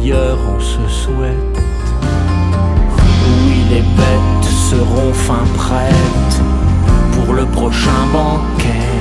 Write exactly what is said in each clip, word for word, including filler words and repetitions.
meilleur on se souhaite. Oui, les bêtes seront fin prêtes pour le prochain banquet.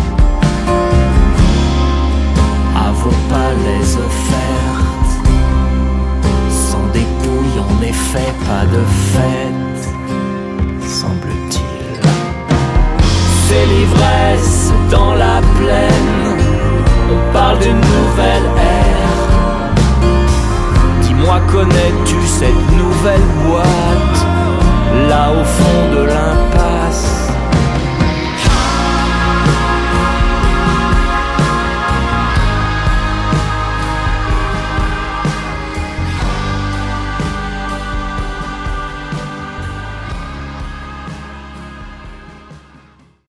À vos palais offertes, sans dépouille en effet pas de fête, semble-t-il. C'est l'ivresse dans la plaine, on parle d'une nouvelle ère. Dis-moi, connais-tu cette nouvelle boîte, là au fond de l'impasse?